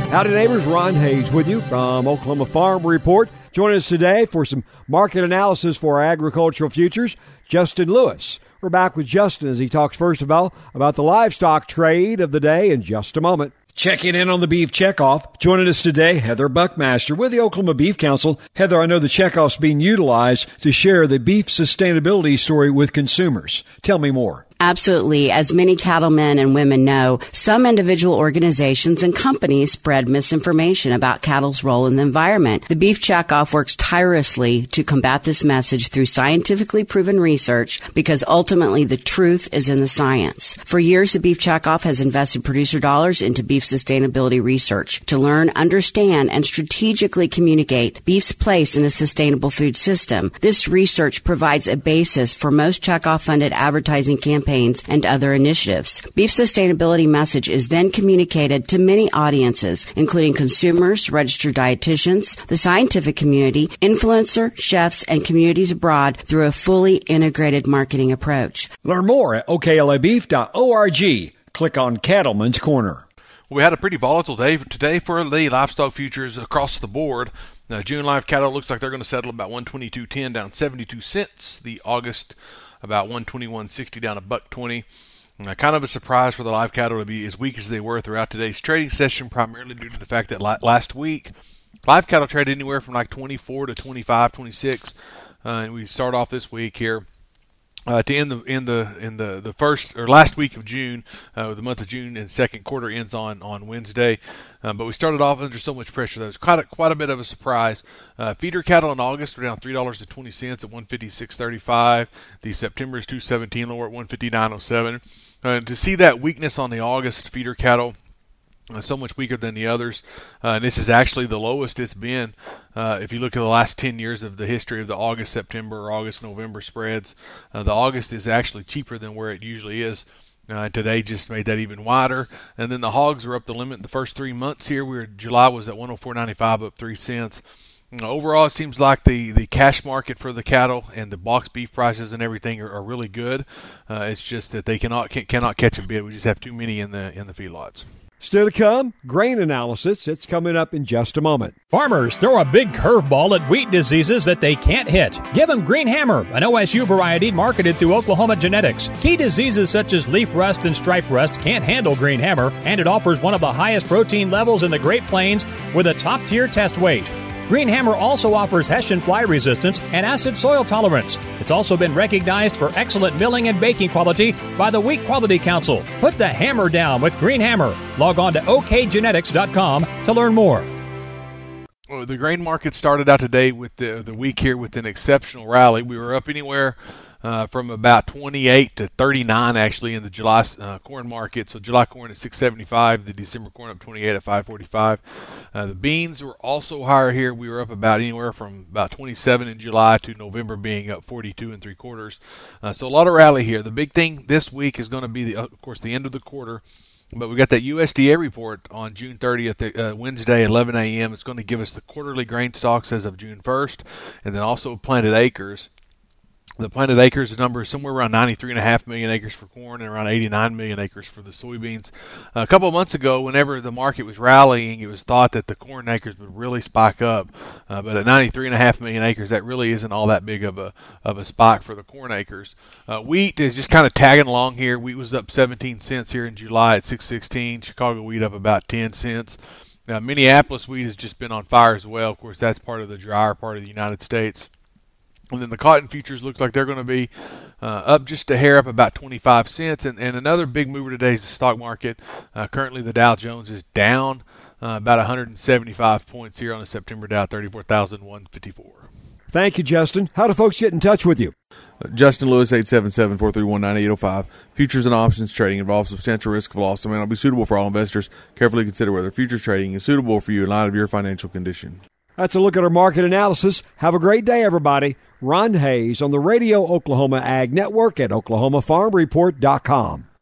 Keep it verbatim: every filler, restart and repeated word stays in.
Howdy neighbors, Ron Hayes with you from Oklahoma Farm Report. Joining us today for some market analysis for our agricultural futures, Justin Lewis. We're back with Justin as he talks first of all about the livestock trade of the day in just a moment. Checking in on the beef checkoff. Joining us today, Heather Buckmaster with the Oklahoma Beef Council. Heather, I know the checkoff's being utilized to share the beef sustainability story with consumers. Tell me more. Absolutely. As many cattlemen and women know, some individual organizations and companies spread misinformation about cattle's role in the environment. The Beef Checkoff works tirelessly to combat this message through scientifically proven research because ultimately the truth is in the science. For years, the Beef Checkoff has invested producer dollars into beef sustainability research to learn, understand, and strategically communicate beef's place in a sustainable food system. This research provides a basis for most checkoff-funded advertising campaigns and other initiatives. Beef sustainability message is then communicated to many audiences, including consumers, registered dietitians, the scientific community, influencer, chefs, and communities abroad through a fully integrated marketing approach. Learn more at O K L A beef dot org. Click on Cattleman's Corner. We had a pretty volatile day today for the livestock futures across the board. Now, June live cattle looks like they're going to settle about one twenty-two ten, down seventy-two cents. The August about one twenty-one sixty, down a buck twenty. Uh, kind of a surprise for the live cattle to be as weak as they were throughout today's trading session, primarily due to the fact that la- last week live cattle traded anywhere from like twenty-four to twenty-five, twenty-six, uh, and we start off this week here. Uh, to end the in the in the, the first or last week of June, uh, the month of June and second quarter ends on on Wednesday, um, but we started off under so much pressure that it was quite a, quite a bit of a surprise. Uh, feeder cattle in August were down three dollars and twenty cents at one fifty-six thirty-five. The September is two seventeen lower at one fifty-nine oh seven. Uh, to see that weakness on the August feeder cattle, Uh, so much weaker than the others, uh, and this is actually the lowest it's been. Uh, if you look at the last ten years of the history of the August, September, or August, November spreads, uh, the August is actually cheaper than where it usually is. Uh, today just made that even wider. And then the hogs were up the limit in the first three months here. We were, July was at one oh four ninety-five, up three cents. You know, overall, it seems like the, the cash market for the cattle and the box beef prices and everything are, are really good. Uh, it's just that they cannot can, cannot catch a bid. We just have too many in the in the feedlots. Still to come, grain analysis. It's coming up in just a moment. Farmers throw a big curveball at wheat diseases that they can't hit. Give them Green Hammer, an O S U variety marketed through Oklahoma Genetics. Key diseases such as leaf rust and stripe rust can't handle Green Hammer, and it offers one of the highest protein levels in the Great Plains with a top-tier test weight. Green Hammer also offers Hessian fly resistance and acid soil tolerance. It's also been recognized for excellent milling and baking quality by the Wheat Quality Council. Put the hammer down with Green Hammer. Log on to O K genetics dot com to learn more. Well, the grain market started out today with the, the week here with an exceptional rally. We were up anywhere Uh, from about twenty-eight to thirty-nine actually in the July uh, corn market. So July corn at six seventy-five, the December corn up twenty-eight at five forty-five. Uh, the beans were also higher here. We were up about anywhere from about twenty-seven in July to November being up forty-two and three quarters. Uh, so a lot of rally here. The big thing this week is going to be, the, of course, the end of the quarter. But we got that U S D A report on June thirtieth, uh, Wednesday, eleven a.m. It's going to give us the quarterly grain stocks as of June first, and then also planted acres. The planted acres number is somewhere around ninety-three point five million acres for corn and around eighty-nine million acres for the soybeans. Uh, a couple of months ago, whenever the market was rallying, it was thought that the corn acres would really spike up. Uh, but at ninety-three point five million acres, that really isn't all that big of a of a spike for the corn acres. Uh, wheat is just kind of tagging along here. Wheat was up seventeen cents here in July at six sixteen. Chicago wheat up about ten cents. Now, Minneapolis wheat has just been on fire as well. Of course, that's part of the drier part of the United States. And then the cotton futures look like they're going to be uh, up just a hair, up about twenty-five cents. And, and another big mover today is the stock market. Uh, currently, the Dow Jones is down uh, about one hundred seventy-five points here on the September Dow, thirty-four thousand one hundred fifty-four. Thank you, Justin. How do folks get in touch with you? Uh, Justin Lewis, eight seven seven, four three one, nine eight zero five. Futures and options trading involves substantial risk of loss and may not be suitable for all investors. Carefully consider whether futures trading is suitable for you in light of your financial condition. That's a look at our market analysis. Have a great day, everybody. Ron Hayes on the Radio Oklahoma Ag Network at oklahoma farm report dot com.